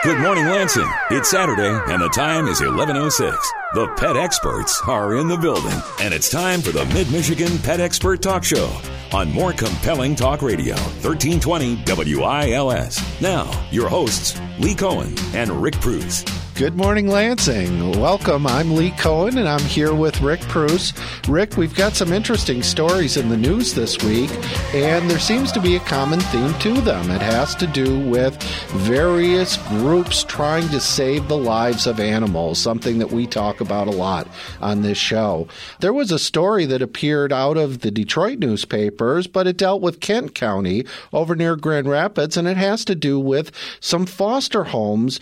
Good morning, Lansing. It's Saturday, and the time is 11:06. The pet experts are in the building, and it's time for the Mid-Michigan Pet Expert Talk Show on More Compelling Talk Radio, 1320 WILS. Now, your hosts, Lee Cohen and Rick Preuss. Good morning, Lansing. Welcome. I'm Lee Cohen, and I'm here with Rick Preuss. Rick, we've got some interesting stories in the news this week, and there seems to be a common theme to them. It has to do with various groups trying to save the lives of animals, something that we talk about a lot on this show. There was a story that appeared out of the Detroit newspapers, but it dealt with Kent County over near Grand Rapids, and it has to do with some foster homes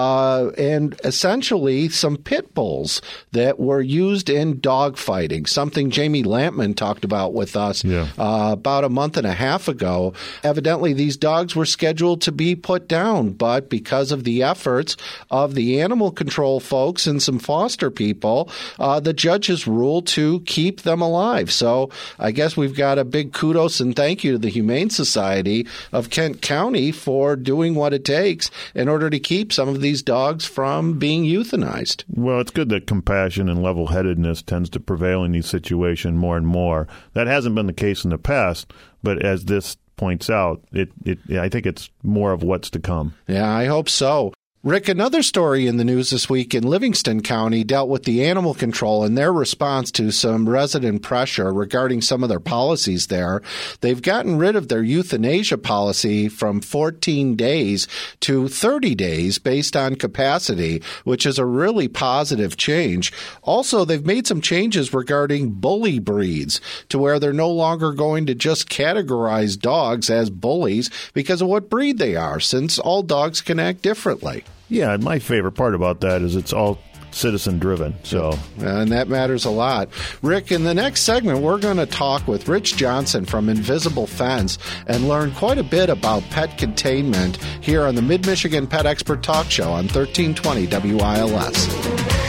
and essentially some pit bulls that were used in dog fighting, something Jamie Lampman talked about with us about a month and a half ago. Evidently, these dogs were scheduled to be put down, but because of the efforts of the animal control folks and some foster people, the judge has ruled to keep them alive. So I guess we've got a big kudos and thank you to the Humane Society of Kent County for doing what it takes in order to keep some of these dogs from being euthanized. Well, it's good that compassion and level-headedness tends to prevail in these situations more and more. That hasn't been the case in the past, but as this points out, I think it's more of what's to come. Yeah, I hope so. Rick, another story in the news this week in Livingston County dealt with the animal control and their response to some resident pressure regarding some of their policies there. They've gotten rid of their euthanasia policy from 14 days to 30 days based on capacity, which is a really positive change. Also, they've made some changes regarding bully breeds to where they're no longer going to just categorize dogs as bullies because of what breed they are, since all dogs can act differently. Yeah, my favorite part about that is it's all citizen-driven. And that matters a lot. Rick, in the next segment, we're going to talk with Rich Johnson from Invisible Fence and learn quite a bit about pet containment here on the Mid-Michigan Pet Expert Talk Show on 1320 WILS.